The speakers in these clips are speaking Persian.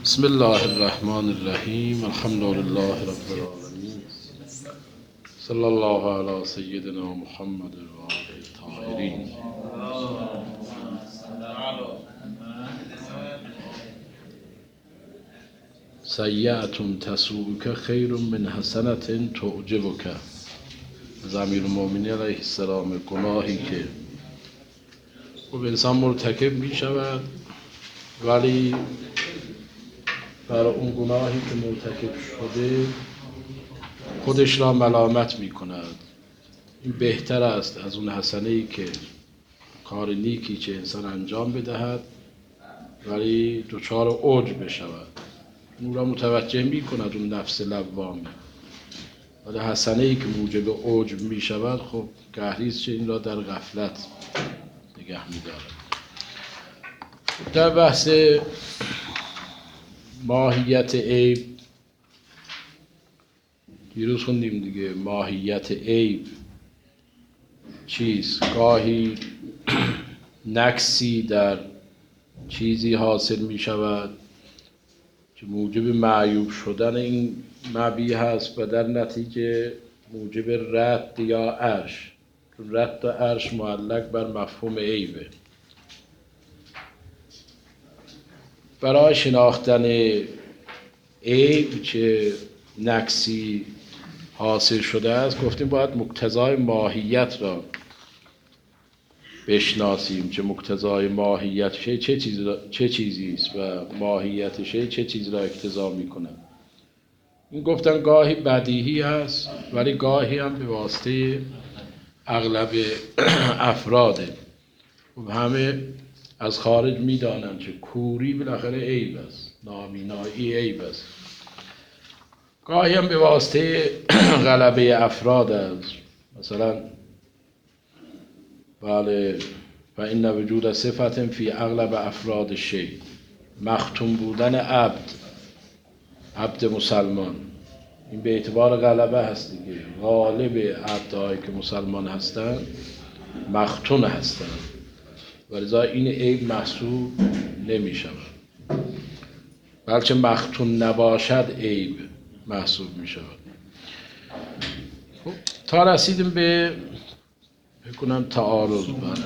بسم الله الرحمن الرحیم الحمد لله رب العالمین صلی الله علی سیدنا محمد و آله الطاهرین. سیئة تسوءک خیر من حسنة تعجبک. از امیرالمؤمنین علیه السلام گناهی که خب انسان مرتکب می شود ولی برای اون گناهی که مرتکب شده خودش را ملامت می کند. این بهتر است از اون حسنه‌ای که کار نیکی که انسان انجام بدهد ولی دچار عجب بشود. اون را متوجه می کند اون نفس لوامه، ولی حسنه‌ای که موجب عجب می شود خب گهریز چه این را در غفلت نگه می دارد. در بحث ماهیت عیب دیروز خوندیم دیگه. ماهیت عیب چیست؟ گاهی نقصی در چیزی حاصل می شود که موجب معیوب شدن این مبیح هست و در نتیجه موجب رد یا عرش، چون رد و عرش معلق بر مفهوم عیبه. برای شناختن عیب که نقصی حاصل شده است گفتیم باید مقتضای ماهیت را بشناسیم که مقتضای ماهیت چه چیزی است و ماهیت چه چیزی را اقتضا می‌کند. این گفتن گاهی بدیهی است ولی گاهی هم به واسطه اغلب افراده. و همه از خارج می‌دانند که کوری بالاخره عیب است، نابینایی عیب است. گاهی هم به واسطه غلبه افراد است. مثلا بله و این وجود صفت فی اغلب افراد شیء، مختوم بودن عبد مسلمان، این به اعتبار غلبه هست دیگه. غالب عبدهایی که مسلمان هستند مختون هستند و لذا این عیب محسوب نمی شود، بلکه مختون نباشد عیب محسوب می شود. خب تا رسیدیم به بکنم تعارض.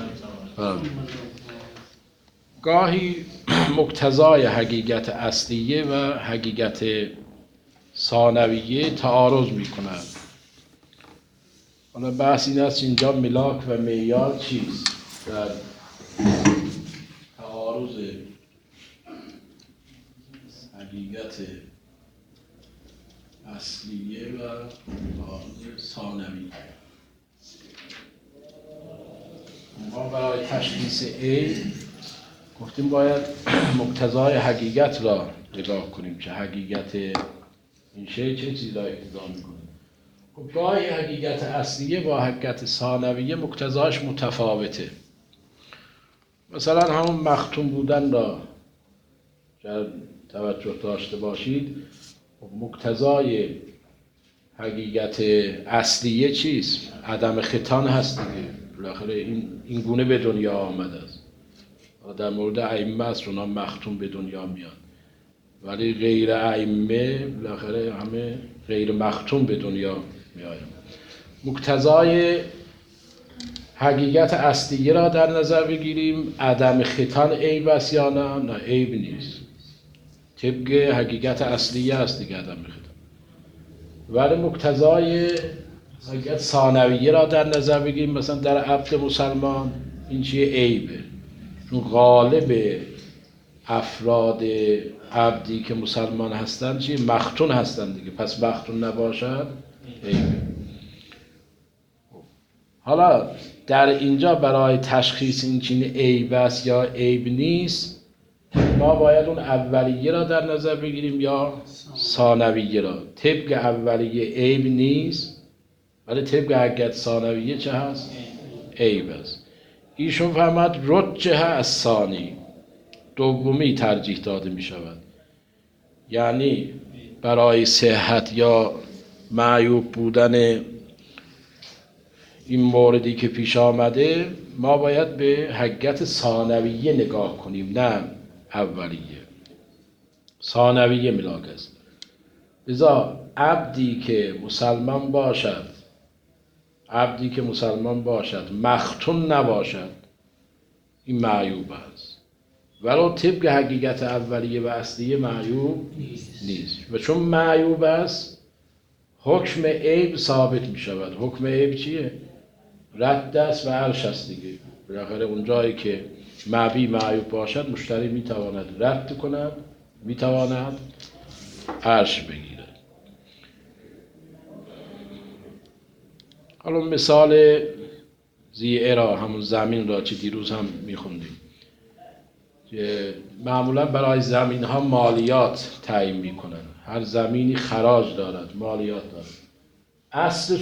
گاهی مقتضای حقیقت اصلیه و حقیقت ثانویه تعارض می کند. حالا بحث این است اینجا ملاک و معیار چیست در تعارض حقیقت اصلیه و تعارض ثانویه. ما برای تشخیص عیب گفتیم باید مقتضای حقیقت را نگاه کنیم که حقیقت این شی چه چیزی را اقتضا می‌کنه. خب گاهی حقیقت اصلیه با حقیقت ثانویه مقتضاش متفاوته. مثلا همون مختوم بودن را توجه داشته باشید. مقتضای حقیقت اصلیه چیست؟ عدم ختان هست دیگه. بالاخره این گونه به دنیا آمده است. در مورد ائمه است اونا مختوم به دنیا میان، ولی غیر ائمه بالاخره همه غیر مختوم به دنیا میآیند. مقتضای حقیقت اصلیه را در نظر بگیریم. عدم ختان عیب است یا نه؟ نه عیب نیست، طبق حقیقت اصلیه است دیگه عدم ختان. ولی مقتضای حقیقت ثانویه را در نظر بگیریم، مثلا در عبد مسلمان این چیه؟ عیبه، چون غالب افراد عبدی که مسلمان هستند چیه؟ مختون هستند دیگه، پس مختون نباشد عیبه. حالا در اینجا برای تشخیص این چیه عیب است یا عیب نیست ما باید اون اولیه را در نظر بگیریم یا ثانویه را. طبق اولیه عیب نیست ولی طبق حقیقت ثانویه چه هست؟ عیب است. ایشون فهمد رجح از ثانی، دومی ترجیح داده می شود. یعنی برای صحت یا معیوب بودن این موردی که پیش آمده ما باید به حقیقت ثانویه نگاه کنیم نه اولیه. ثانویه ملاک است. لذا عبدی که مسلمان باشد، عبدی که مسلمان باشد مختون نباشد، این معیوب است، ولو طبق حقیقت اولیه و اصلیه معیوب نیست. و چون معیوب است حکم عیب ثابت می شود. حکم عیب چیه؟ رد است و عرش است دیگه. بالاخره اون جایی که مبی معیوب باشد مشتری می تواند رد کند، می تواند عرش بگیرد. حالا مثال زیعه را، همون زمین را که دیروز هم می خوندیم، که معمولا برای زمین ها مالیات تعیین می کنند. هر زمینی خراج دارد، مالیات دارد. اصل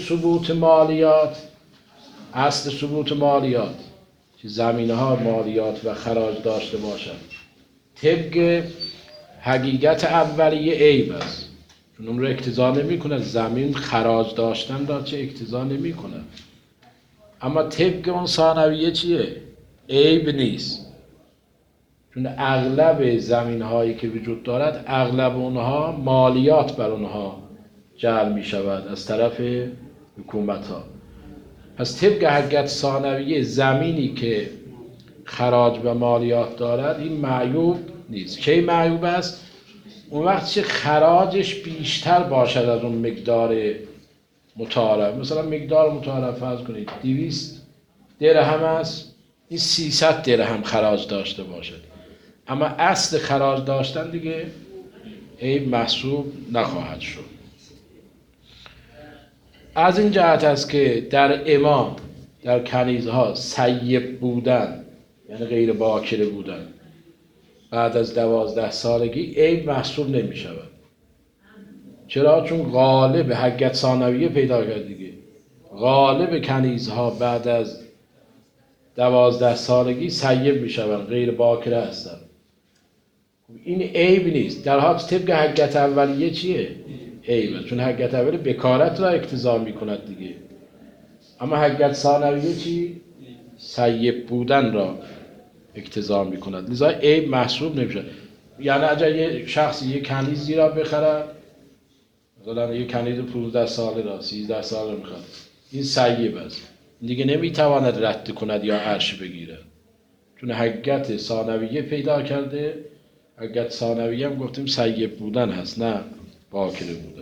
ثبوت مالیات که زمین ها مالیات و خراج داشته باشند طبق حقیقت اولیه عیب است، چون اون رو اقتضا نمی کند. زمین خراج داشتن را چه اقتضا نمی کند. اما طبق اون ثانویه چیه؟ عیب نیست، چون اغلب زمین هایی که وجود دارد اغلب اونها مالیات بر اونها جعل می شود از طرف حکومت ها. پس طبق حقیقت ثانویه زمینی که خراج و مالیات دارد این معیوب نیست. کی معیوب است؟ اون وقت که خراجش بیشتر باشد از اون مقدار متعارف. مثلا مقدار متعارف فرض کنید 200 درهم است، این 300 درهم خراج داشته باشد، اما اصل خراج داشتن دیگه عیب محسوب نخواهد شد. از این جهت است که در امام، در کنیزها سیب بودن یعنی غیر باکره بودن بعد از 12 سالگی عیب محسوب نمی شود. چرا؟ چون غالب حقیقت ثانویه پیدا کرد دیگه. غالب کنیزها بعد از 12 سالگی سیب می شوند، غیر باکره هستند. این عیب نیست، در حال طبق حقیقت اولیه چیه؟ عیبه، چون حقیقت اولیه بکارت را اقتضا می کند دیگه. اما حقیقت ثانویه چی؟ سیب بودن را اقتضا می کند، لذا عیب محسوب نمی شود. یعنی اگر یه شخصی یه کنیزی را بخرد، مثلا یه کنیز 15 ساله را 13 ساله را میخرد، این سیب است، دیگه نمیتواند رد کند یا عرش بگیرد، چون حقیقت ثانویه پیدا کرده. حقیقت ثانویه هم گفتیم سیب بودن هست، نه باکره بودن.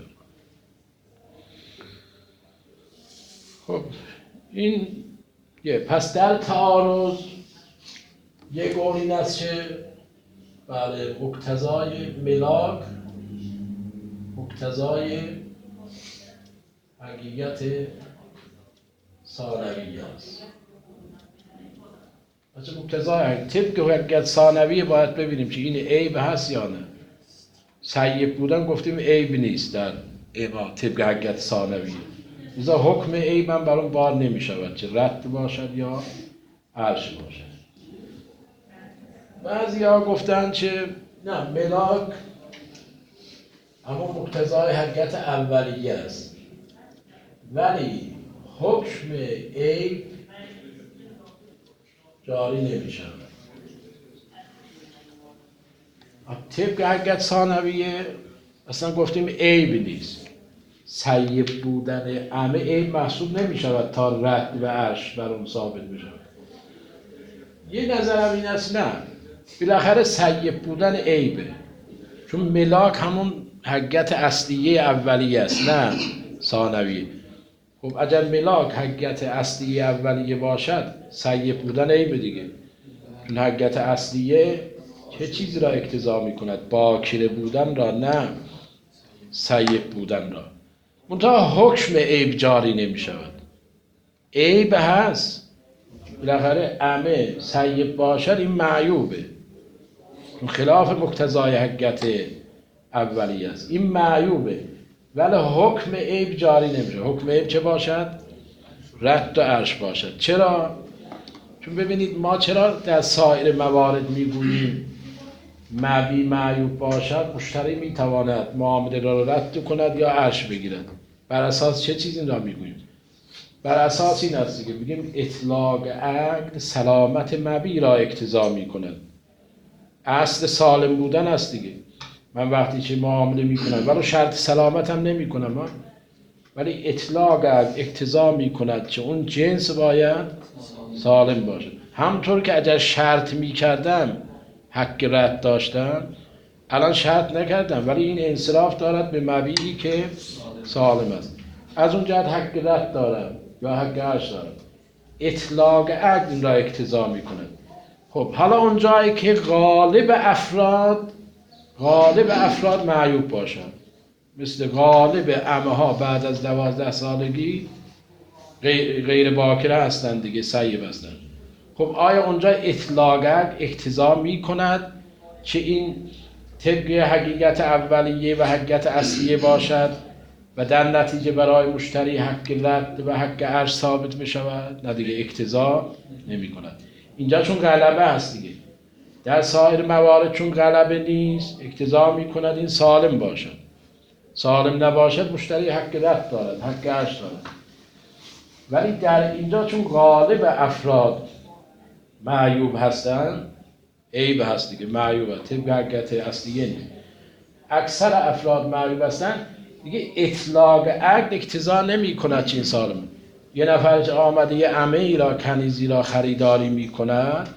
خب این پس در تعارض یک قول این است که بله مقتضای ملاک، مقتضای حقیقت ثانویه است. بچه مقتضای طبق حقیقت ثانویه باید ببینیم که این عیب هست یا نه. سیب بودن گفتیم عیب نیست در اما طبق حقیقت ثانویه، لذا حکم عیب هم بر اون بار نمی شود چه رد باشد یا عرش باشد. بعضی ها گفتن که نه، ملاک اما مقتضای حقیقت اولیه است، ولی حکم عیب جاری نمی شود. طبق حقیقت ثانویه اصلا گفتیم عیب نیست، سیب بودن همه عیب محسوب نمی شود تا رد و عرش بر اون ثابت بشود. یه نظرم این است نه، بالاخره سیب بودن عیبه، چون ملاک همون حقیقت اصلیه اولیه است نه ثانویه. خب اگر ملاک حقیقت اصلیه اولیه باشد سیب بودن عیبه دیگه، چون حقیقت اصلیه چه چیزی را اقتضا می کند؟ باکره بودن را، نه سیب بودن را. منتها حکم عیب جاری نمی شود. عیب هست، بالاخره همه سیب باشد این معیوبه، چون خلاف مقتضای حقیقت اولیه است، این معیوبه، ولی حکم عیب جاری نمیشه. حکم عیب چه باشد؟ رد و عرش باشد. چرا؟ چون ببینید ما چرا در سایر موارد میگوییم مبی معیوب باشد مشتری میتواند معامله را رد کند یا عرش بگیرد؟ بر اساس چه چیزی را میگوییم؟ بر اساس این است که بگیم اطلاق عقد سلامت مبی را اقتضا میکند، اصل سالم بودن است دیگه. من وقتی چه معامله میکنم ولو شرط سلامت هم نمیکنم، ولی اطلاق اقتضا میکند که اون جنس باید سالم باشه. همطور که اگر شرط میکردم حق رد داشتم، الان شرط نکردم ولی این انصراف دارد به مبیعی که سالم است، از اون جهت حق رد دارم یا حق عرش دارم. اطلاق عقل این را اقتضا میکند. خب حالا اون جایی که غالب افراد معیوب باشن، مثل غالب عمه ها بعد از 12 سالگی غیر باکره هستن دیگه، سیب هستن. خب آیا اونجا اطلاق اقتضا میکند که این طبق حقیقت اولیه و حقیقت اصلیه باشد و در نتیجه برای مشتری حق رد و حق عرش ثابت می شود؟ نه دیگه، اقتضا نمی کند. اینجا چون غلبه هست دیگه. در سایر موارد چون غلبه نیست، اقتضا می کند این سالم باشد. سالم نباشد مشتری حق رد دارد، حق عرش دارد. ولی در اینجا چون غالب افراد معیوب هستند، عیب هست دیگه، معیوب هست، طبق حقیقت اصلیه نیست. اکثر افراد معیوب هستند دیگه، اطلاق عقل اقتضا نمی کند چین سالمه. یه نفر که آمده یه عمه ای را کنیزی را خریداری می کند،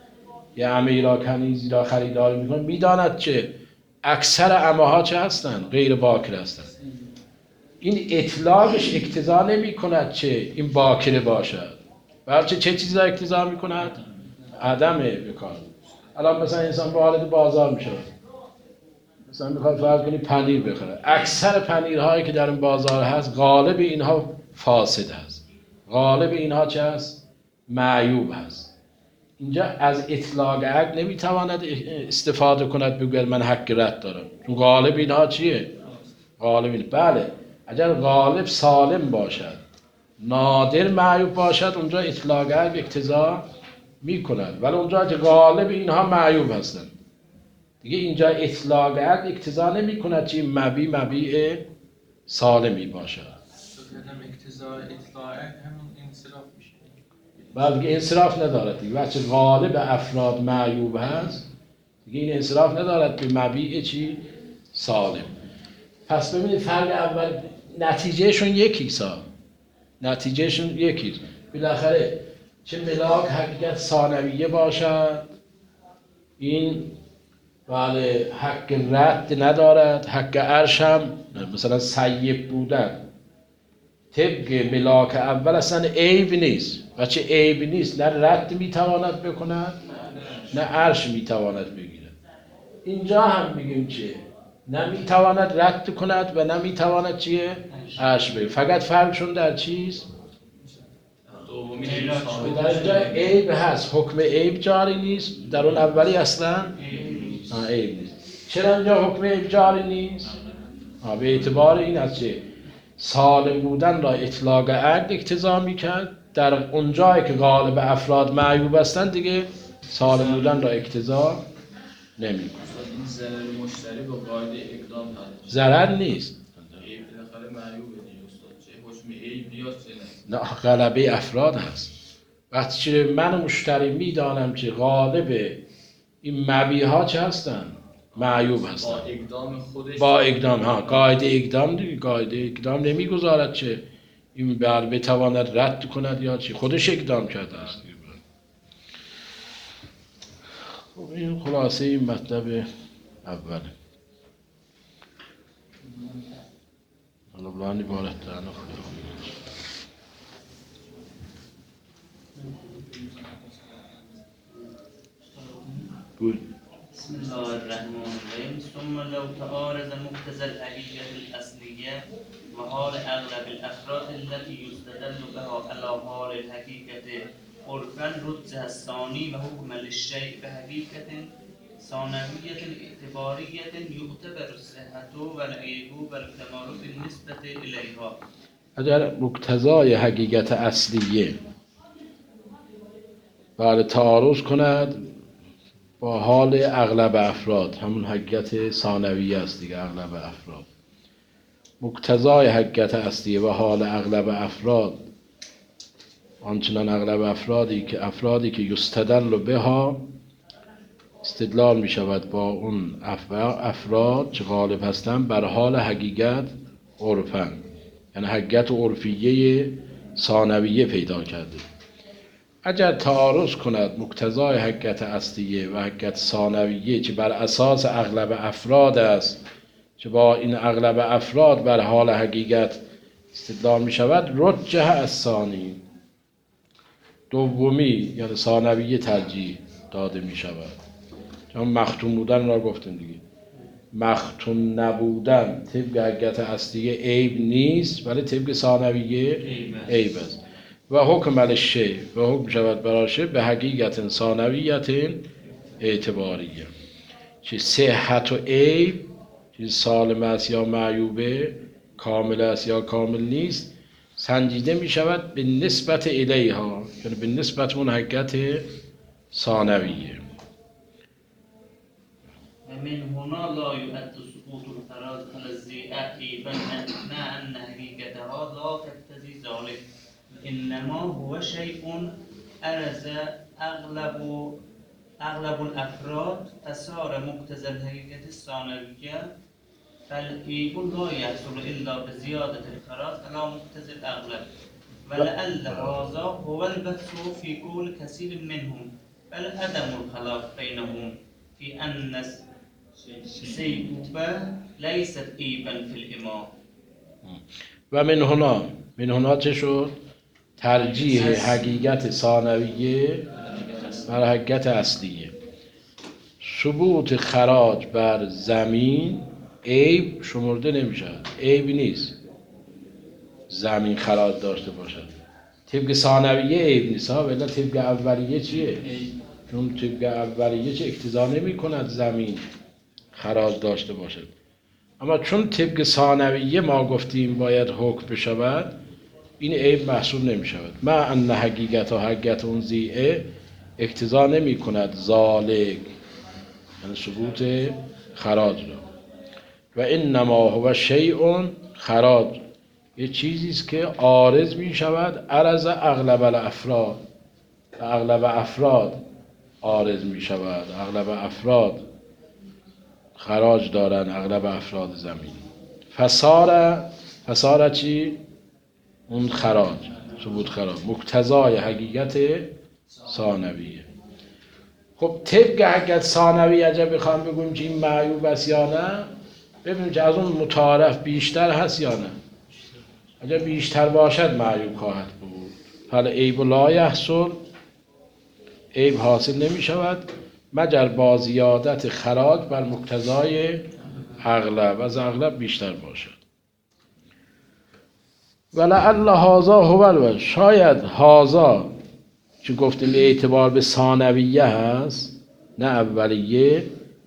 میداند که اکثر عمه ها چه هستند؟ غیر باکر هستند. این اطلاقش اقتضا نمی کند که این باکره باشد، بلکه چه چیزی را اقتضا می کند؟ عدم بکار. الان مثلا انسان وارد بازار می شود، مثلا میخواد فرض کنی پنیر بخره، اکثر پنیرهایی که در این بازار هست غالب اینها فاسد هست، غالب اینها چه هست؟ معیوب هست. اینجا از اطلاق عقل نمیتواند استفاده کند بگوید من حق رد دارم، چون غالب اینها چیه؟ غالب این. بله، اگر غالب سالم باشد، نادر معیوب باشد، اونجا اطلاق عقل اقتضا میکند، ولی اونجا که غالب اینها معیوب هستند دیگه، اینجا اطلاق عقل اقتضا نمی کند که مبیع سالمی باشد. اقتضا اطلاق همون انصراف میشه. بعد دیگه انصراف ندارد دیگه، وقتی غالب افراد معیوب هست دیگه این انصراف ندارد به مبیع چی؟ سالم. پس ببینید فرق اول نتیجهشون یکی. بالاخره چه ملاک حقیقت ثانویه باشد، این بله حق رد ندارد، حق عرش هم مثلا سیب بودن طبق ملاک اول اصلا عیب نیست، و چه عیب نیست، نه رد میتواند بکند نه عرش میتواند بگیرد. اینجا هم میگیم چه نمیتواند رد کند و نمیتواند چیه؟ عرش بگیرد. فقط فرقشون در چیست؟ در اینجا عیب هست، حکم عیب جاری نیست، در اون اولی اصلا عیب نیست. چرا اینجا حکم عیب جاری نیست؟ به اعتبار این از چه؟ سالم بودن را اطلاق عقل اقتضا میکرد، در اونجایی که غالب افراد معیوب هستند دیگه سالم بودن را اقتضا نمیکرد. این ضرر مشتری با قاعده اقدام هست. ضرر نیست. عیب بالاخره معیوبه دیگه استاد، چه حکم عیب بیاد چه نه، غلبه افراد هست. وقتی که من مشتری میدانم که غالب این مبیع ها چه هستن؟ معیوب هستن. با اقدام خودش، با اقدام قاعده اقدام دیگه، قاعده اقدام نمیگذارد چه این بتواند رد کند یا چی، خودش اقدام کرده است. خب این خلاصه این مطلب اوله. الله بارک تعالی. بسم الله الرحمن الرحیم. ثم لو تعارض مقتضى الحقیقة الأصلیه و حال اغلب الافراد التي يستدل بها على حال الحقیقة عرفا رجح الثانی و حکم للشیء بحقیقة ثانویة اعتباریة یعتبر الصحة والعیب والکمال بالنسبة الیها. اگر مقتضای حقیقت اصلیه بعد تعارض کند با حال اغلب افراد، همون حقیقت ثانویه است دیگه، اغلب افراد، مقتضای حقیقت اصلیه و حال اغلب افراد، آنچنان اغلب افرادی که یستدل بها استدلال می شود با اون افراد که غالب هستند بر حال حقیقت عرفن، یعنی حقیقت عرفیه ثانویه پیدا کرده. اگر تعارض کند مقتضای حقیقت اصلیه و حقیقت ثانویه که بر اساس اغلب افراد است، که با این اغلب افراد بر حال حقیقت استدلال می شود، رجح الثانی، دومی یعنی ثانویه ترجیح داده می شود. چون مختون بودن را گفتیم دیگه، مختون نبودن طبق حقیقت اصلیه عیب نیست، ولی طبق ثانویه عیب است. و حکم علی الشیء، و حکم شود برای شیء به حقیقت ثانویت اعتباریه، که صحت و عیب چیز سالم است یا معیوبه، کامل است یا کامل نیست، سنجیده می شود به نسبت الیها، یعنی به نسبت اون حقیقت ثانویه. ومن هنا لا يؤد سقوط الفراز على الزيئة عيبا مع أن حقيقتها لا تقتضي ذلك، إنما هو شيء أرز أغلب الأفراد فصار مقتضى الحقيقة الثانوية، فالعيب لا يحصل إلا بزيادة الفراز على مقتضى الأغلب. ولعل هذا هو البحث في قول كثير منهم، بل عدم الخلاف بينهم في أن السيئوبة ليست عيبا في الإمام. و من هنا چه شد؟ ترجیح حقیقت ثانویه بر حقیقت اصلیه. ثبوت خراج بر زمین عیب شمرده نمیشد، عیب نیست زمین خراج داشته باشد. طبق ثانویه عیب نیست ها، ولی طبق اولیه چیه؟ چون طبق اولیه چه اقتضا نمی کند زمین خراج داشته باشد. اما چون طبق ثانویه ما گفتیم باید حکم بشود، این عیب محسوب نمی شود. مع ان حقیقت و حقیقت اون زیعه اقتضا نمی کند ذالک، یعنی ثبوت خراج را. و انما هو شیء، خراج یه چیزی است که عارض می شود عرض اغلب الافراد، اغلب افراد عارض می شود، اغلب افراد خراج دارن، اغلب افراد زمین. فساره چی؟ اون خراج، ثبوت خراج مقتضای حقیقت ثانویه. خب طبق حقیقت ثانویه اگر بخوام بگویم که این معیوب است یا نه، ببینیم که از اون متعارف بیشتر هست یا نه. اگر بیشتر باشد معیوب خواهد بود. حالا عیب لا یحصل، عیب حاصل نمی شود مگر با زیادت خراج بر مقتضای اغلب، از اغلب بیشتر باشد. ولعل هذا هو الوجه، شاید هذا که گفتیم اعتبار به ثانویه هست نه اولیه،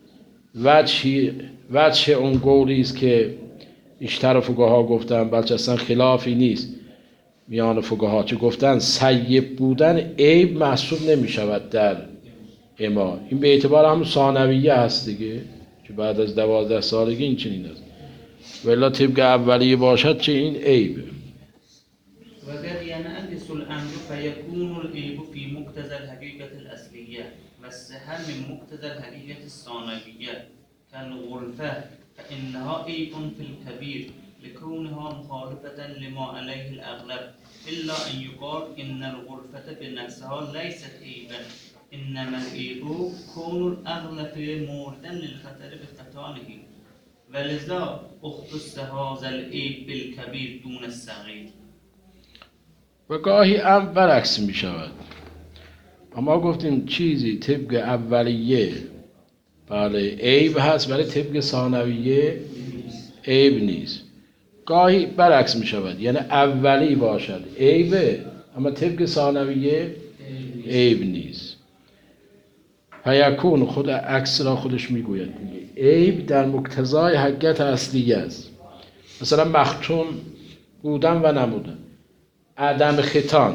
وجه اون قولی است که بیشتر فقها گفتن، بلکه اصلا خلافی نیست میان فقها، چه گفتن سیب بودن عیب محسوب نمی شود در اما. این به اعتبار هم ثانویه هست دیگه، که بعد از 12 سالگی این چنین است. ولی طبق اولیه باشد چه این عیبه. وقد ينعكس الأمر فيكون العيب في مقتضى الحقيقة الأصلية والصحة من مقتضى الحقيقة الثانوية، كالغرفة فإنها عيب في الكبير لكونها مخالفة لما عليه الأغلب، إلا أن يقال إن الغرفة بنفسها ليست عيبا، إنما العيب كون الأغلب موردا للخطر بخطانه، ولذا اختص هذا العيب بالكبير دون الصغير. و گاهی هم برعکس می شود. اما گفتیم چیزی طبق اولیه بله عیب هست، ولی طبق ثانویه عیب نیست. گاهی برعکس می شود، یعنی اولی باشد عیبه اما طبق ثانویه عیب نیست. فیکون خود عکس را خودش می گوید، عیب در مقتضای حقیقت اصلیه است. مثلا مختون بودن و نبودن، عدم ختان،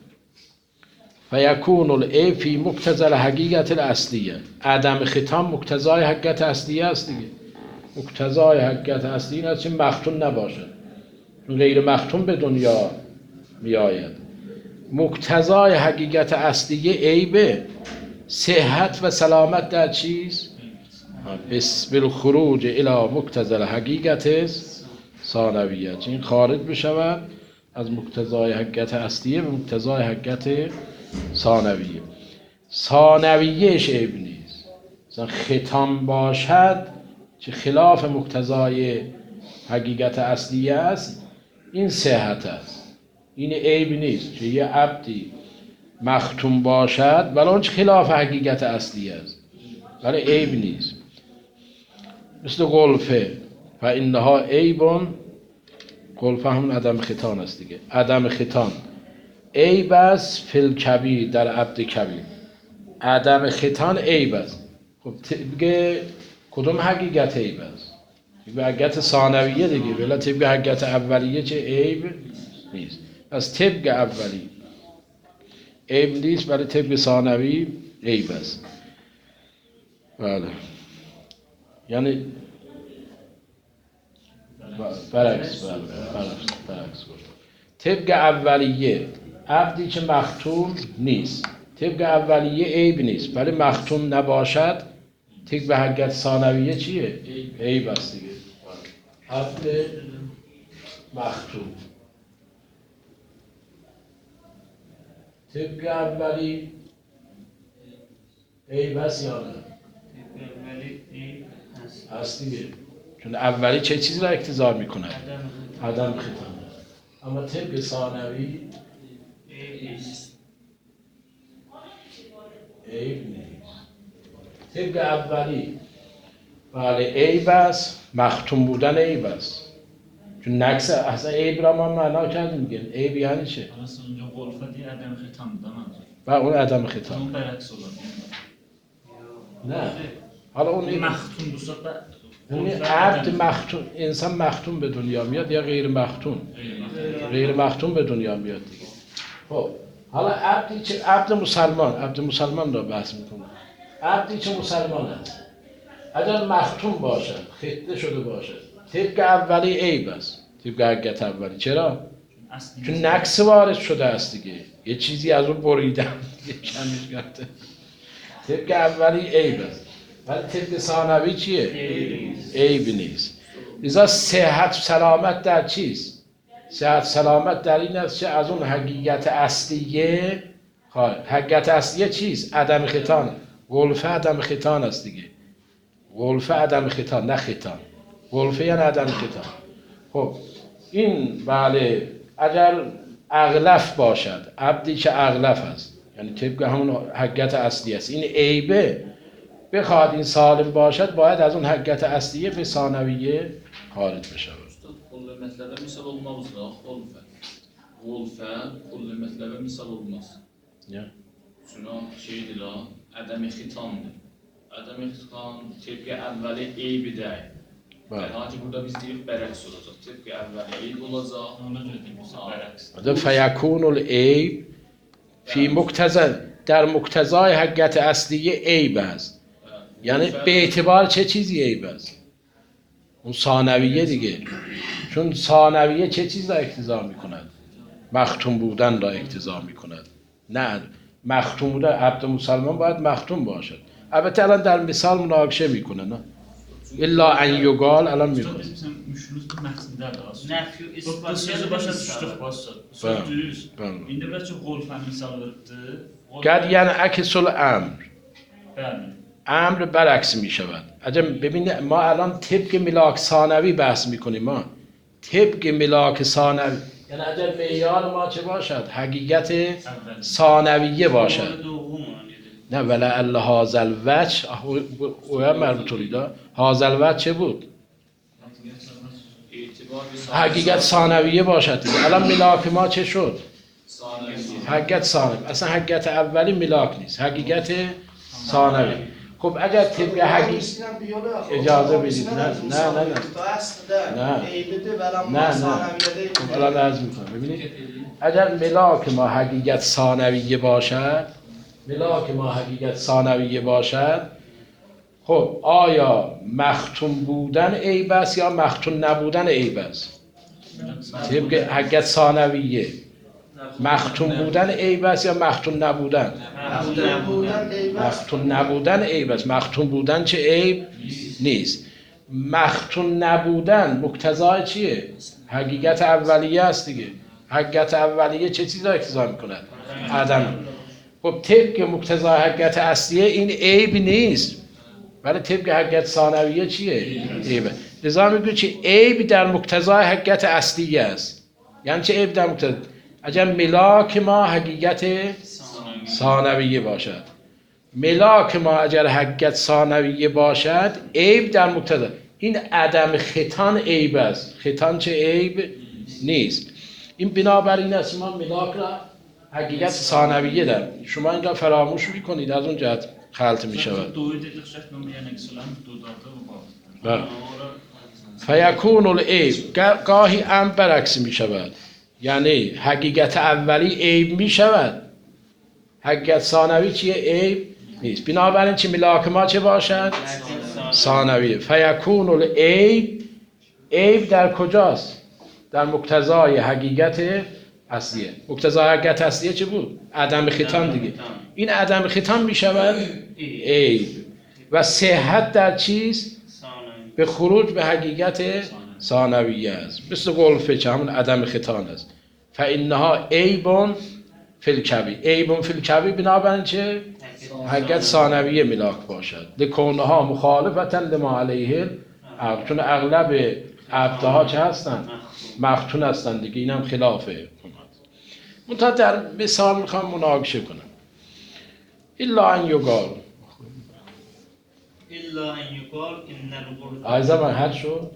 فیکون العیب فی مقتضی الحقیقت الاصلیه. عدم ختان مقتضای حقیقت اصلیه است دیگه. مقتضای حقیقت اصلی این است که مختون نباشد، چون غیر مختون به دنیا می آید. مقتضای حقیقت اصلیه عیبه، صحت و سلامت در چیز بالخروج الى مقتضی الحقیقت ثانویت، این خارج بشود از مقتضای حقیقت اصلیه به مقتضای حقیقت ثانویه. ثانویهش عیب نیست، مثلا ختام باشد که خلاف مقتضای حقیقت اصلیه است، این صحت است، این عیب نیست. که یه عبدی مختوم باشد ولی اون خلاف حقیقت اصلیه است ولی عیب نیست. مثل غلفه و اینها عیبون، غلفه همون عدم ختان است دیگه. عدم ختان عیب است فی الکبیر، در عبد کبیر عدم ختان عیب است. خب طبق کدوم حقیقت عیب است؟ طبق حقیقت ثانویه دیگه، ولی طبق حقیقت اولیه چه عیب نیست. از طبق اولی عیب نیست ولی طبق ثانوی عیب است. بله، یعنی برعکس طبق اولیه عبدی که مختوم نیست، طبق اولیه عیب نیست ولی مختوم نباشد، طبق حقیقت ثانویه چیه؟ عیب است دیگه. عبد مختوم طبق اولی عیب است یا نه؟ اولی عیب هست دیگه، چون اولی چه چیزی را اقتضا میکنه؟ عدم ختان. اما طبق ثانوی عیب نیست. طبق اولی بله عیب است، مختوم بودن عیب است. چون نقص اصلا عیب را ما معنا کردیم میگن عیب یعنی چه؟ اصلا اونجا غرفه دی عدم ختام بودن و اون عدم ختان. اون برعکس olur. نه حالا اون مختوم دوستا اون عبد مختوم، انسان مختوم به دنیا میاد یا غیر مختوم؟ غیر مختوم به دنیا میاد دیگه. خب حالا عبدی که عبد مسلمان را بحث میکنه. عبدی که مسلمان است اگر مختوم باشد، ختنه شده باشد، طبق اولی عیب است، طبق حقیقت اولی. چرا؟ چون نقص وارد شده است دیگه، یه چیزی از اون بریدن کمیش کرده، طبق اولی عیب است ولی طبق ثانوی چیه؟ عیب نیست. لذا صحت سلامت در چیست؟ صحت سلامت در این است که از اون حقیقت اصلیه حقیقت اصلیه چیست؟ عدم ختان. غلفه عدم ختان است دیگه. غلفه عدم ختان، نه ختان. غلفه یعنی عدم ختان. خب این بله اگر اغلف باشد، عبدی که اغلف است یعنی طبق همون حقیقت اصلی است، این عیبه بخواد این سالم باشد باید از اون حقیقت اصلیه به ثانویه خارج بشه. Kul mətləbə misal olmaz da, xolfə. Xolfə, kul mətləbə misal olmaz. Ya. Şuna şeydir la, ədəm-i xitandır. Ədəm-i xitan tepki əvvəli eybi deyil. Halbuki burada biz deyirik bərəks olacaq. Tepki əvvəli eyb olacaq. Ona görə deyirsən برعکس. ده فیکون العیب فی مقتضا، در مقتضای حقیقت اصلیه عیب است. یعنی به اعتبار چه چیزی عیب است؟ اون ثانویه دیگه. چون ثانویه چه چیز را اقتضا میکند؟ مختوم بودن را اقتضا میکند. نه مختوم بودن، عبد مسلمان باید مختوم باشد. البته الان در مثال مناقشه میکنه نه الا ان یقال الان میکنه. Bizim müşkülümüz bu məqsədədir aslında. Nəfyu Bu isbat sözü başa düşdük başa. Söz düz. Bəli. İndi biraz çox qolfə misal verdi. قد یعنی عکس الامر، Bəli. امر برعکس می شود. اگر ببینید ما الان طبق ملاک ثانوی بحث میکنیم، ما طبق ملاک ثانوی یعنی اگر معیار ما چه باشد؟ حقیقت ثانویه باشد. نه ولی الله هذا الوجه او مربوط تولیدا هذا الوجه چه بود؟ حقیقت ثانویه باشد دیگه. الان ملاک ما چه شد؟ حقیقت ثانوی. اصلا حقیقت اولی ملاک نیست، حقیقت ثانوی. خب اگر طبق حقیقت اجازه بدید نه خب الان عرض میکنم. ببینید اگر ملاک ما حقیقت ثانویه باشد، خب آیا مختوم بودن عیب است یا مختوم نبودن عیب است؟ طبق حقیقت ثانویه مختون بودن عیب است یا مختون نبودن؟ مختون نبودن عیب است. مختون بودن چه عیب نیست. مختون نبودن مقتضای چیه؟ حقیقت اولیه است دیگه. حقیقت اولیه چه چیزا اقتضا میکنه؟ عدم. خب طبق مقتضای حقیقت اصلیه این عیب نیست، ولی طبق حقیقت ثانویه چیه؟ عیبه. لذا میگه چه عیب در مقتضای حقیقت اصلیه است. یعنی چه عیب در مقتضای؟ اگر ملاک ما حقیقت ثانویه باشد، ملاک ما اگر حقیقت ثانویه باشد، عیب در مقتضای این عدم ختان عیب است. ختان چه عیب نیست. این بنابراین است ما ملاک را حقیقت ثانویه داریم. شما این را فراموش میکنید، از اون جهت خلط میشود. فیکون العیب، گاهی هم برعکس میشود، یعنی حقیقت اولی عیب میشود، حقیقت ثانوی چیه؟ عیب نیست. بنابراین چی ملاک ما چه باشد؟ ثانویه. فیکون العیب، عیب در کجاست؟ در مقتضای حقیقت اصلیه. مقتضای حقیقت اصلیه چه بود؟ عدم ختان دیگه. این عدم ختان میشود عیب. و صحت در چیز؟ به خروج به حقیقت ثانویه است. مثل قلفه که همون عدم ختان است. فانها عیب فی الکبی. عیب فی الکبی بنابراین چه؟ حقیقت ثانویه ملاک باشد. لکونها مخالفتا لما علیه العقل. چون اغلب عبدها چه هستن؟ مختون هستن دیگه. این هم خلافه. منتها در مثال میخوام مناقشه کنم. الا ان یقال، الا ان یقال ان الغرفه. آیزه من حد شد؟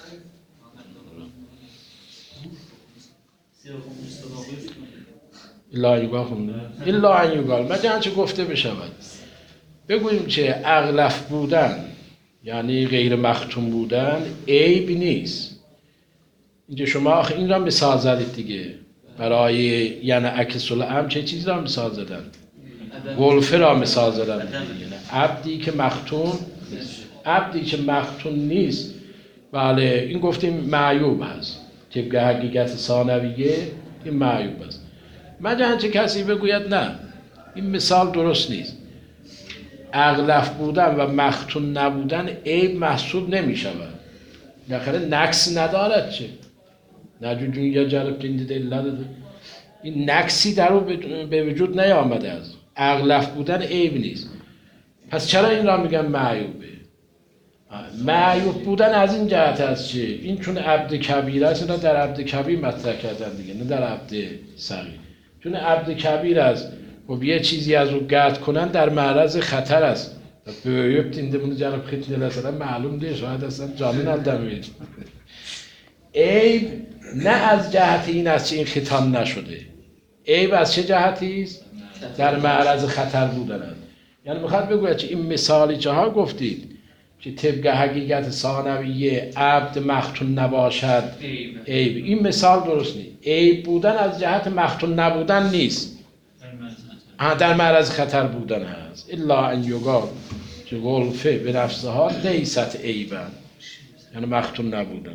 الا ان یقال خونده؟ الا ان یقال، مگر چه گفته بشود. بگوییم چه اغلف بودن، یعنی غیر مختون بودن عیب نیست. اینجا شما آخه این را مثال زدید دیگه. برای یعنی عکس العم چه چیزی را مثال زدن؟ غلفه را مثال زدن دیگه. عبدی که مختون نیست. عبدی که مختون نیست، بله این گفتیم معیوب هست. طبق حقیقت ثانویه این معیوب هست. مگر چه کسی بگوید نه این مثال درست نیست، اغلف بودن و مختون نبودن عیب محسوب نمی شود، بالاخره نقص ندارد. چه نجوجون یا جلب تندید علت، این نقصی در او به وجود نیامده است. اغلف بودن عیب نیست. پس چرا این را میگن معیوبه؟ معیوب بودن از این جهت است چه این چون عبد کبیر است، اینا در عبد کبیر مطرح کردن دیگه، نه در عبد صغیر. چون عبد کبیر است و یه چیزی از او گرد کنن در معرض خطر است. böyüyüp dindimini canıp xitneləsələr məlum deyil, şahid əsən canın əldəmiyir. عیب نه از جهت این است که این ختان نشده. عیب از چه جهتی است؟ در معرض خطر بودن است. یعنی میخواد بگوید که این مثالی که ها گفتید که طبق حقیقت ثانویه عبد مختون نباشد عیب، این مثال درست نیست. عیب بودن از جهت مختون نبودن نیست، در معرض خطر بودن هست. الا ان یقال که غلفه به نفسها لیست عیبا، یعنی مختون نبودن.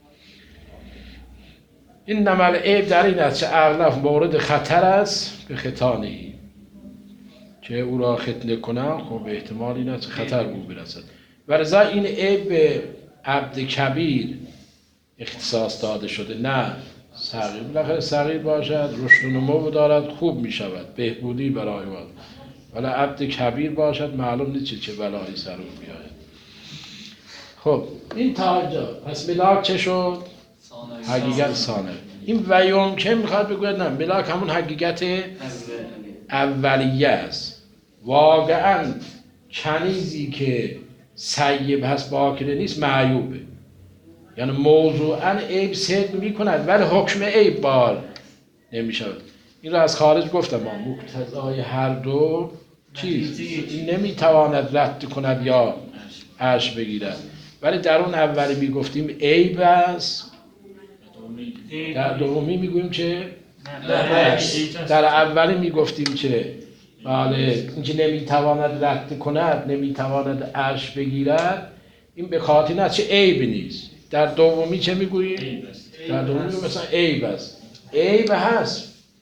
این نمال عیب در این است که اغلب مورد خطر است به ختانهی، که او را ختنه کنن خب احتمال این است که خطر به او برسد. و رضا این عیب به عبد کبیر اختصاص داده شده، نه صغیر. بالاخره صغیر باشد رشد و نمو دارد خوب می شود، بهبودی برای ما. ولی عبد کبیر باشد معلوم نیست چه بلایی سر او بیاید. خب این تا اینجا. پس ملاک چه شد؟ حقیقت ثانوی. این ویوم که میخواد بگوید نه ملاک همون حقیقت اولیه است. واقعا کنیزی که سیب هست باکره نیست معیوبه، یعنی موضوعا عیب صدق میکند ولی حکم عیب بار نمیشود. این را از خارج گفتم ما مقتضای هر دو چیز این نمیتواند رد کند یا عرش بگیرد. ولی در اون اولی میگفتیم عیب است، در دومی میگوییم چه؟ در اولی میگفتیم چه؟ بله اینکه نمیتواند رد کند، نمیتواند عرش بگیرد، این به خاطر این است چه عیب نیست. در دومی چه میگوییم؟ در دومی میگوییم مثلا عیب است. عیب هست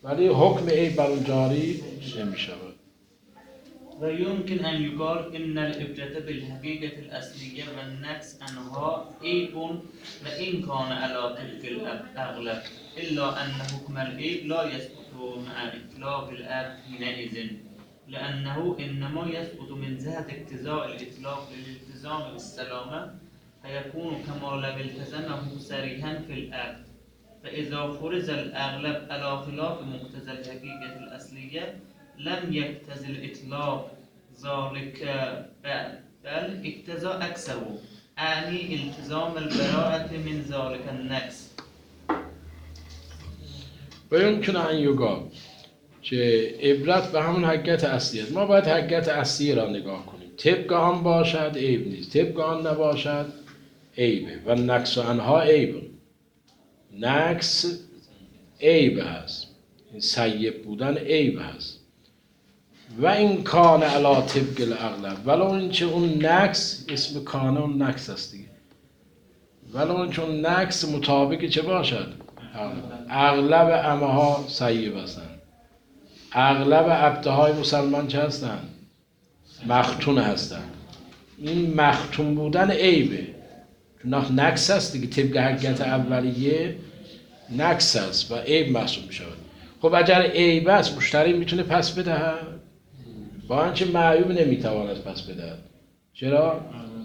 ولی حکم عیب بر اون جاری نمی شود. ويمكن أن يقال إن العبرة بالحقيقة الأصلية والنقص عنها عيب وإن كان على تلك الأغلب إلا أن حكم العيب لا يسقط مع إطلاق العبد حينئذ لأنه إنما يسقط من جهة اقتضاء الإطلاق للالتزام بالسلامة فيكون كما لو التزمه صريحا في العبد فإذا فرض الأغلب على خلاف مقتضى الحقيقة الأصلية لم يقتضي الإطلاق ذلك بل اقتضى عكسه أعني التزام البراءة من ذلك النقص. و یمکن ان یقال که عبرت به همون حقیقت اصلی است. ما باید حقیقت اصلی را نگاه کنیم. طبق آن باشد عیب نیست، طبق آن نباشد عیبه. و نقص آنها عیب، نقص عیب هست، این سیب بودن عیب هست. و این کان علی طبق الاغلب، ولو اینکه اون نقص اسم کانه اون نقص است دیگه، ولو اینکه اون نقص مطابق چه باشد؟ اغلب امها سیب هستند، اغلب عبدهای مسلمان چه هستند؟ مختون هستند. این مختون بودن عیبه، چون نقص هست دیگه، طبق حقیقت اولیه نقص است و عیب محسوب می شود. خب اگر عیب است مشتری میتونه پس بدهد؟ با آنچه معیوب نمیتواند پس بدهد. چرا؟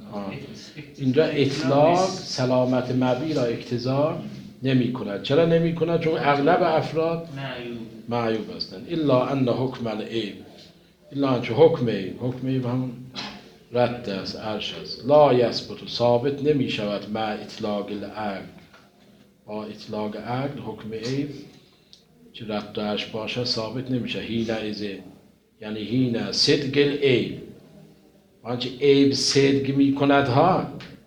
اینجا اطلاق سلامت مبیع را اقتضا نمی کند. چرا نمی کند؟ چون اغلب افراد معیوب هستند. الا ان حکم العیب، الا انچه حکم عیب همون رد است، عرش است. لا یثبت، ثابت نمی شود مع اطلاق العقل، با اطلاق عقل حکم عیب که رد و عرش باشه ثابت نمیشه. هین ایزه یعنی هین صدق العیب، آنچه عیب صدق می کند ها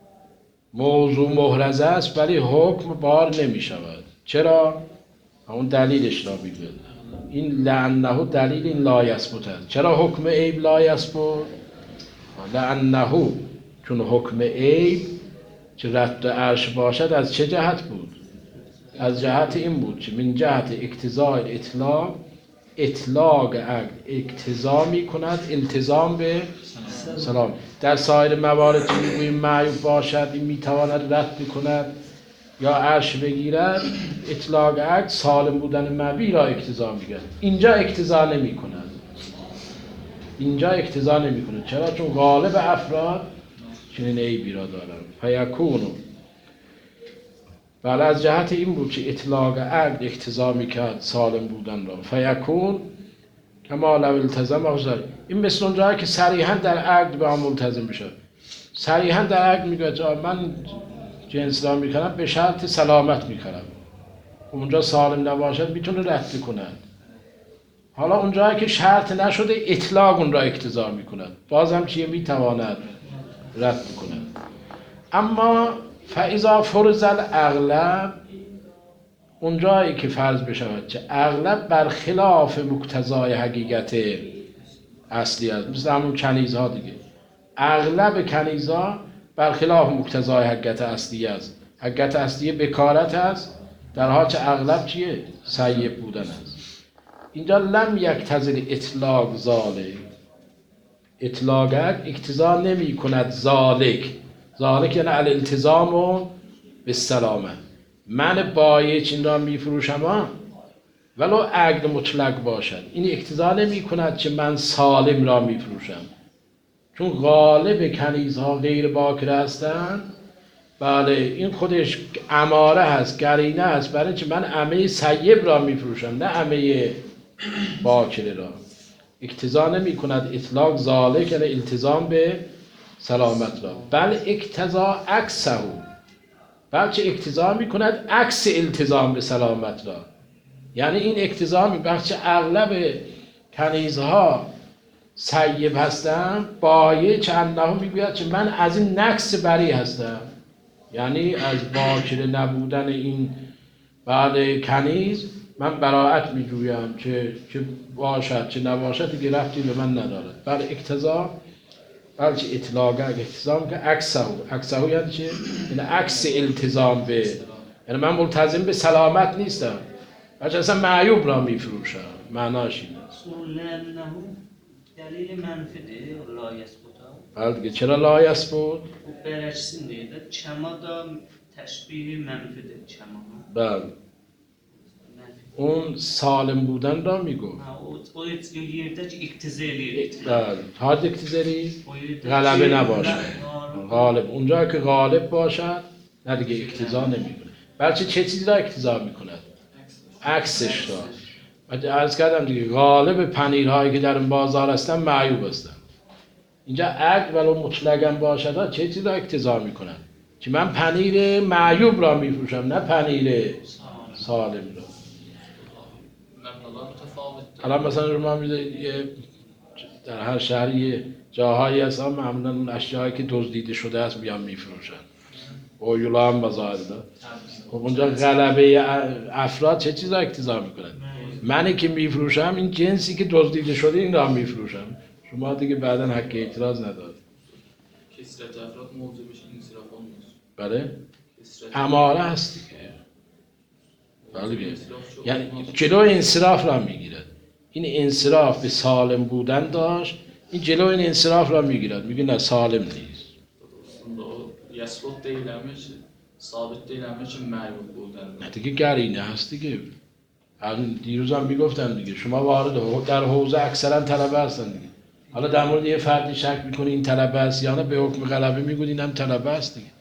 موضوع محرز است ولی حکم بار نمی شود. چرا؟ اون دلیلش را بگید. این لعنه دلیل این لا یثبت است. چرا حکم عیب لا یثبت؟ لعنه چون حکم عیب که رد و عرش باشد از چه جهت بود؟ از جهت این بود که من جهت اقتضاء اطلاق، اطلاق عقل اقتضا می کند التزام به سلام. در سایر موارد که میگوییم معیوب باشد این میتواند رد بکند یا عرش بگیرد، اطلاق عقل سالم بودن مبیع را اقتضا میگن. اینجا اقتضا نمی کند، اینجا اقتضا نمی کند. چرا؟ چون غالب افراد چنین عیبی را دارند. فیکونو، بله از جهت این بود که اطلاق عقل اقتضا میکرد سالم بودن را. فیکون کما لو التزم اخذر، این مثل اونجایی که صریحا در عقد به آن ملتزم بشه. صریحا در عقد میگه من جنس را میکنم به شرط سلامت میکنم، اونجا سالم نباشد میتونه رد کند. حالا اونجایی که شرط نشده اطلاق اون را اقتضا میکند، بازم چیه؟ میتواند رد کند. اما فاذا فرض الاغلب، اونجایی که فرض بشود که اغلب برخلاف مقتضای حقیقت اصلی است، مثل همون کنیزها دیگه، اغلب کنیزها برخلاف مقتضای حقیقت اصلی است. حقیقت اصلی بکارت است، در حالی که اغلب چیه؟ سیب بودن است. اینجا لم یقتضی اطلاق ذالک، اطلاق اقتضا نمی کند ذالک. ذالک یعنی الالتزام بالسلامه، من بایع این را میفروشم ولو عقد مطلق باشد، این اقتضا نمی کند که من سالم را میفروشم. چون غالب کنیزها غیر باکره هستند، بله این خودش اماره هست، قرینه هست برای اینکه من عمه سیب را میفروشم نه عمه باکره را. اقتضا نمی کند اطلاق ذالک یعنی التزام به سلامت را، بل اقتضا عکسه، بلکه اقتضا می کند عکس التزام به سلامت را. یعنی این اقتضا می بخش اغلب کنیزها سیب هستم، بایع چندهم میگوید که من از این نقص بری هستم، یعنی از باکره نبودن این بعد کنیز من براءت میجویم که باشد چه نباشد دیگه ربطی به من ندارد. بل اقتضا، بلکه اطلاقه اقتضا که عکسه یعنی چه؟ یعنی عکس التزام به، یعنی من ملتزم به سلامت نیستم، بچه اصلا معیوب را میفروشن، معناش اینه. لأنه دلیل منفیه لا یثبت. بله دیگه چرا لا یثبت؟ و برچسین دیده چما دا تشبیه منفیه چما. بله. اون سالم بودن را میگو. O yerde iktizali. بله. هر اکتزاری غلبه نباشه. غالب. اونجا که غالب باشد نه دیگه اکتزا نمیکنه. بلکه چه چیزی را اکتزا میکند؟ عکسش را. عرض کردم دیگه غالب پنیرهایی که در این بازار هستن معیوب هستن. اینجا عقل ولو مطلقاً باشد چه چیزی را اکتزا میکنن؟ که من پنیر معیوب را میفروشم نه پنیر سالم را. الان مثلا ما در هر شهری جاهایی هستن معمولا اون اشیایی که دزدیده شده است بیان میفروشن. اویولا هم بازار داد. خب اونجا غلبه افراد چه چیزا اکتزا میکنن؟ منی که میفروشم این جنسی که دزدیده شده این را میفروشم. شما دیگه بعداً حق اعتراض ندارید. کسرت افراد موضوع بشه انصراف نیست. بله؟ اماره هست دیگه. بله. یعنی جلو انصراف را میگیرد. این انصراف به سالم بودن داشت، این جلو این انصراف را میگیرد. میگه نه سالم نیست. یثبت دیلمش ثابت دیلمش معیوب بودن. نه دیگه گرینه هست دیگه. دیروز هم میگفتن دیگه شما وارد در حوزه اکثرا طلبه هستن دیگه. حالا در مورد یه فردی شک میکنی این طلبه است یا نه به حکم غلبه میگید اینم طلبه است دیگه.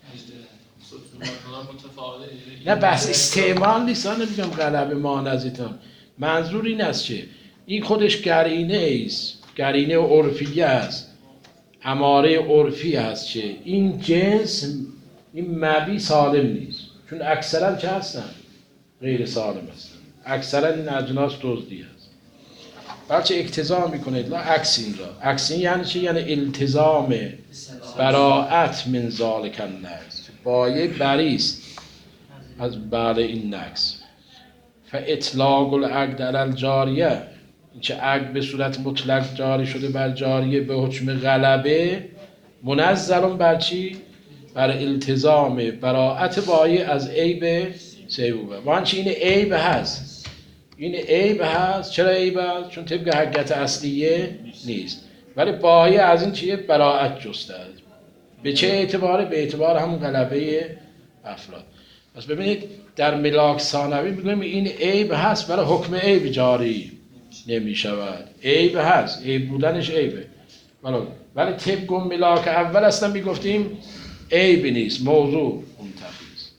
نه بحث استعمال نیست، نمیگم غلبه مان از ایتان. منظور این است که این خودش گرینه است، گرینه عرفیه است، اماره عرفی است که این جنس این مبی سالم نیست، چون اکثرا چه هستن؟ غیر سالم هستن. اکثرا این اجناس دزدی است. بلکه اقتضا میکنه لا عکس این را. عکس این یعنی چی؟ یعنی التزام براءت من ذالک النقص. بایه بریست از بعد این نقص. فاطلاق العقد علی الجاریه، این چه عقد به صورت مطلق جاری شده بر جاریه به حکم غلبه، منزل بر چی؟ بر التزام براءت بایه از عیب سیبوبه. وانچه این عیب هست، این عیب هست. چرا عیب هست؟ چون طبق حقیقت اصلیه نیست، ولی بایه از این چیه؟ براءت جسته است. به چه اعتباره؟ به اعتبار همون غلبه افراد. پس ببینید در ملاک ثانوی میگویم این عیب هست ولی حکم عیب جاری نمی شود. عیب هست، عیب بودنش عیبه، ولی طبق ملاک اول اصلا میگفتیم عیب نیست، موضوع منتفی است.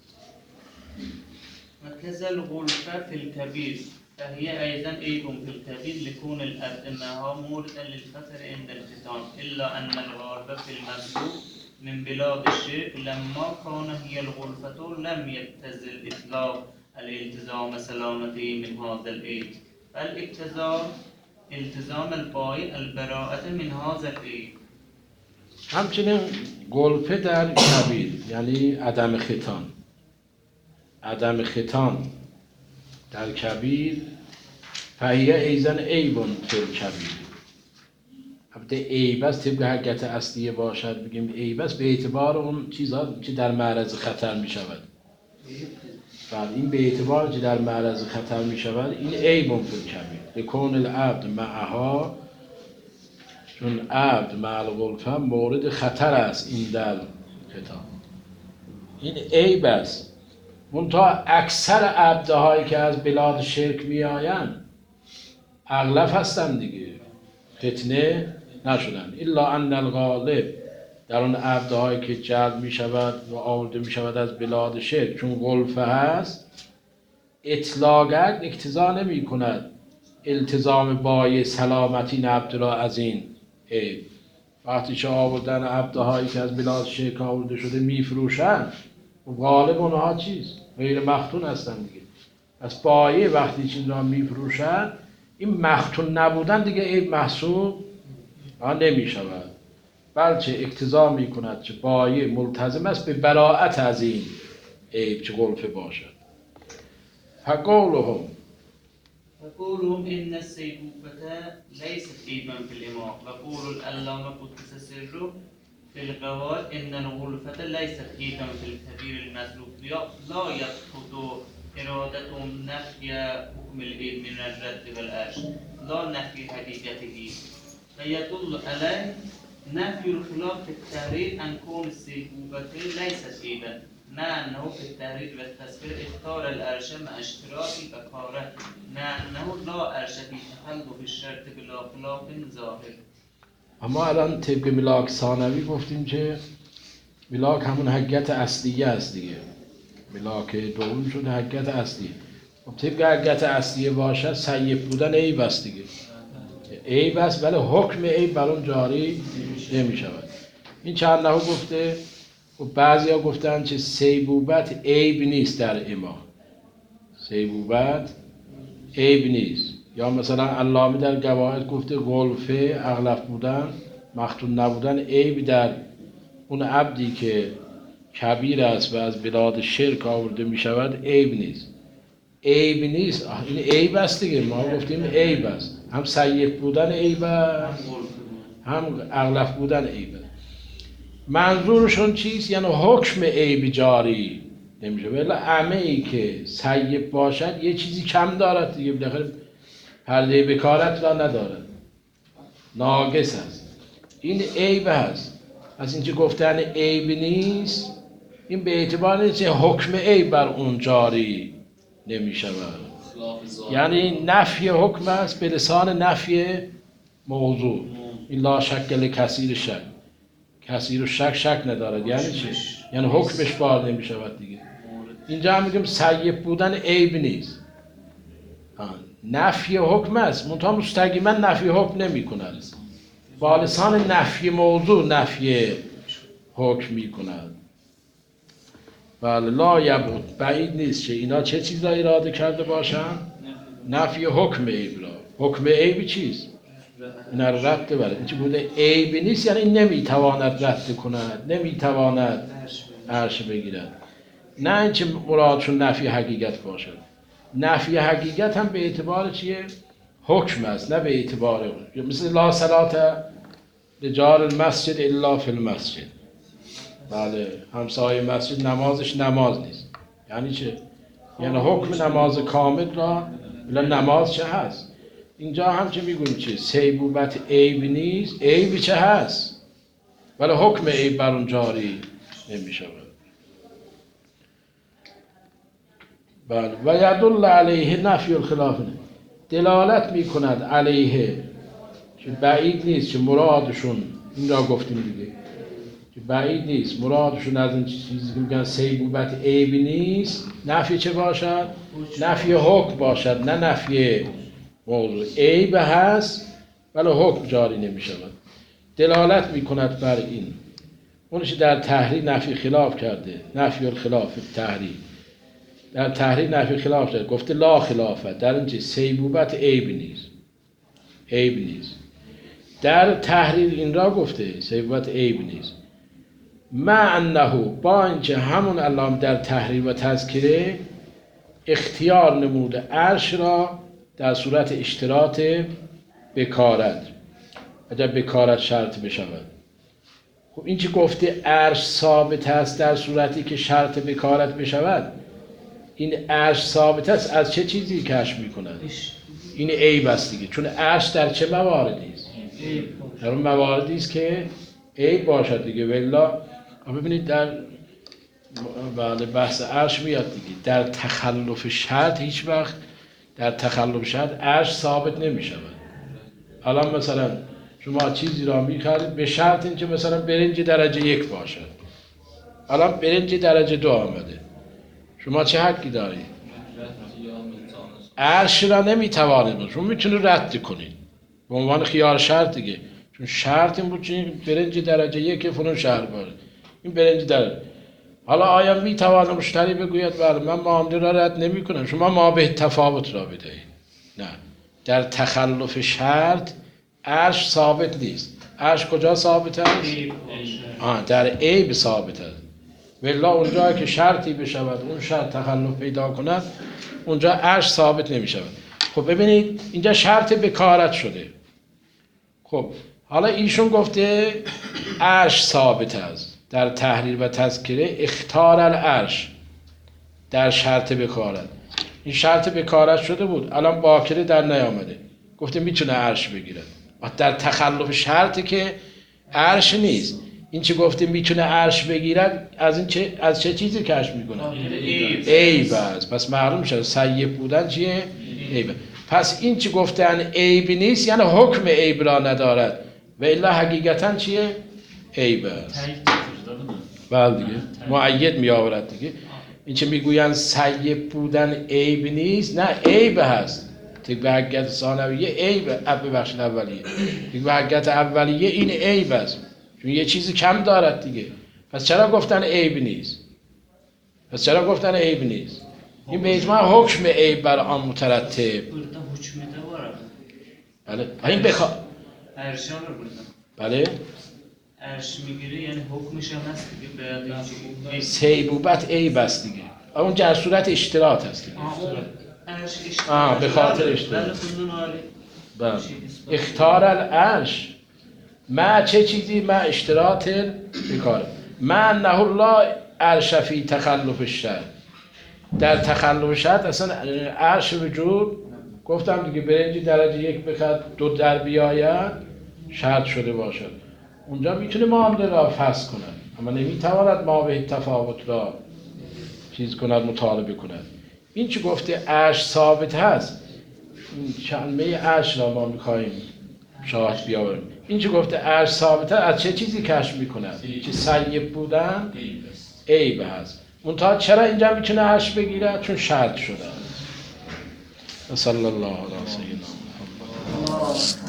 وكذا الغلفة في الكبير فهي أيضا عيب في الكبير لكون الأرض معها موردا للخطر عند الختان إلا أن الغالب في المسلوب من بلاد الشرك لما كان هي الغلفة لم يبتذل إطلاق الالتزام سلامته من هذا العيب بل التزام البائع البراءة من هذا العيب. همچنین گلفه در کبیر یعنی عدم ختان. عدم ختان در کبیر فهیه ایزن عیبون فی الکبیر. البته عیب است طبق حقیقت اصلیه باشد بگیم عیب است به اعتبار اون چیزها که در معرض خطر می شود. بله این به اعتبار که در معرض خطر می شود این عیبون فی الکبیر. لکون العبد معها، چون عبد مع الغلفه مورد خطر است این در ختان. این عیب است. منتها اکثر عبدهایی که از بلاد شرک می آیند اغلب هستند دیگه، فتنه نشدن. الا ان الغالب در اون عبدهایی که جلب می شود و آورده می شود از بلاد شرک، چون غلفه هست اطلاقاً اقتضا نمی کند التزام بای سلامتی عبد را از این عیب. وقتی که آوردن عبدهایی که از بلاد شرک آورده شده می فروشند غالب اونها چیست؟ غیر مختون هستن دیگه. پس بایه وقتی چیز را میفروشند این مختون نبودن دیگه عیب محسوب نمی شود، بلکه اقتضا می کند که بایه ملتزم است به براءت از این عیب که غلفه باشد. فقولهم إن السيبوبة ليست عيبا في الإماء وقول العلامة قدس سره في القواعد إن الغلفة ليست عيبا في الكبير المسلوب لا يسقط إرادة نفي حكم العيد من الرد والعرش لا نفي حقيقته فيدل عليه نفي الخلاف في التحرير عن كون السيبوبة ليست عيدا نه أنه في التحرير والتسخير اختار العرش مع اشتراك بكارة نه أنه لا عرش في تخلف الشرط بلا خلاف ظاهر. اما الان طبق ملاک ثانوی گفتیم که ملاک همون حقیقت اصلیه است دیگه. ملاک دوم شده حقیقت اصلی. خب طبق حقیقت اصلیه باشه سیب بودن عیب است دیگه. عیب است ولی حکم عیب بر اون جاری نمی شود. این چند نحو گفته. و بعضی ها گفتن که سیبوبت عیب نیست در اما. سیبوبت عیب نیست. یا مثلا علامه در قواعد گفته غلفه اغلف بودن مختون نبودن عیب در اون عبدی که کبیر است و از بلاد شرک آورده می شود عیب نیست. عیب نیست این عیب است دیگه. ما گفتیم عیب است. هم سیب بودن عیب است هم اغلف بودن عیب است. منظورشون چیست؟ یعنی حکم عیب جاری نمیشه. ولی عمه ای که سیب باشد یه چیزی کم دارد دیگه. بالاخره پرده بکارت را ندارد، ناقص است. این عیب هست. از اینکه گفتن عیب نیست این به اعتبار نیست حکم عیب بر اون جاری نمی شود. یعنی نفی حکم است به لسان نفی موضوع. این لا شک لکثیر شک، کثیر شک شک ندارد. یعنی چی؟ یعنی حکمش بار نمی شود دیگه. اینجا هم میگم سیب بودن عیب نیست، نفی حکم است. منتها مستقیما نفی حکم نمی کند، با لسان نفی موضوع نفی حکم می کند. بله لا یبود بعید نیست که اینا چه چیزا اراده کرده باشند؟ نفی حکم عیب را. حکم عیب چیست؟ اینا رو رد بره. این چی بوده عیب نیست یعنی نمیتواند رد کند، نمیتواند عرش بگیرد. نه اینکه مرادشون نفی حقیقت باشد. نفی حقیقت هم به اعتبار چیه؟ حکم است، نه به اعتبار مثل لا صلاة لجار المسجد الا فی المسجد. بله همسایه مسجد نمازش نماز نیست. یعنی چه؟ یعنی حکم نماز کامل را بلا نماز چه هست؟ اینجا هم چه میگویم چه؟ سیبوبت عیب نیست. عیب چه هست؟ ولی حکم عیب بر اون جاری نمی شود. بله و یدل علیه نفی الخلاف، دلالت می کند علیه که بعید نیست که مرادشون این را گفتیم دیگه که بعید نیست مرادشون از این چیزی که میگن سیبوبت عیب نیست نفی چه باشد؟ نفی حکم باشد، نه نفی موضوع. عیب هست ولی حکم جاری نمی شود. دلالت می کند بر این. اونش در تحریر نفی خلاف کرده، نفی الخلاف تحریر. در تحریر نفی خلاف کرده، گفته لا خلافت در اینجا سیبوبت عیب نیست. عیب نیست. در تحریر این را گفته سیبوبت عیب نیست. مع انه با اینکه همون علامه در تحریر و تذکره اختیار نموده عرش را در صورت اشتراط بکارت، اگر بکارت شرط بشود. خب این چه گفته عرش ثابت است در صورتی که شرط بکارت بشود. این عرش ثابت است از چه چیزی کشف می‌کند؟ این عیب است دیگه. چون عرش در چه مواردی است؟ در اون مواردی است که عیب باشد دیگه. والله ببینید در بحث عرش میاد دیگه. در تخلف شرط هیچ وقت در تخلف شرط عرش ثابت نمی شود. الان مثلا شما چیزی را می‌خرید به شرط اینکه مثلا برنج درجه 1 باشد. الان برنج درجه 2 آمده. شما چه حقی دارید؟ عرش را نمیتوانید. شما میتونید رد کنید به عنوان خیار شرط دیگه. چون شرط این بود که برنج درجه 1 فلان شهر باره. این برنج درجه. حالا آیا میتواند مشتری بگوید بله من معامله را رد نمی‌کنم، شما ما به تفاوت را بدهید؟ نه. در تخلف شرط عرش ثابت نیست. عرش کجا ثابت است؟ در عیب ثابت است. والله اونجا که شرطی بشود اون شرط تخلف پیدا کند اونجا عرش ثابت نمی شود. خب ببینید اینجا شرط بکارت شده. خب حالا ایشون گفته عرش ثابت است. در تحریر و تذکره اختار العرش در شرط بکارت. این شرط بکارت شده بود، الان باکره در نیامده، گفته میتونه عرش بگیره. در تخلف شرطی که عرش نیست. این چه گفته میتونه عرش بگیرد، از چه چیزی کشف میکنه؟ عیب است. پس معلوم شد سیب بودن چیه؟ عیب. پس این چه گفتن عیب نیست یعنی حکم عیب را ندارد و الا حقیقتا چیه؟ عیب است. بله دیگه مؤید می آورد دیگه. این چه میگوین سیب بودن عیب نیست، نه عیب هست. به حقیقت ثانویه عیب، ببخشید اولیه. به حقیقت اولیه این عیب است، چون یه چیزی کم دارد دیگه. پس چرا گفتن عیب نیست؟ این به اجماع حکم عیب بر آن مترتب. Burada hükmede var abi. بله این بخواد Erşan var burada. بله Erş migiri yani hükmüş هست دیگه باید سیبوبت عیب است دیگه. اون در صورت اشتراط هست دیگه. erş به خاطر اشتراط. بله خودون عالی. بله اختار العرش ما چه چیزی؟ ما اشتراط بکاره ما انه لا عرش فی تخلف الشرط. در تخلف شرط اصلا عرش وجود، گفتم دیگه برنجی درجه 1 بخواد 2 در بیاید شرط شده باشد، اونجا میتونه معامله را فسخ کند، اما نمیتواند ما به تفاوت را چیز کند، مطالبه کند. این چه گفته عرش ثابت هست، این کلمه عرش را ما میخواهیم شاهد بیاوریم. این چه گفته عرش ثابت هست، از چه چیزی کشف میکند؟ چه سیب بودن عیب هست. منتها چرا اینجا میتونه عرش بگیره؟ چون شرط شده. صلی الله علیه و سیدنا محمد.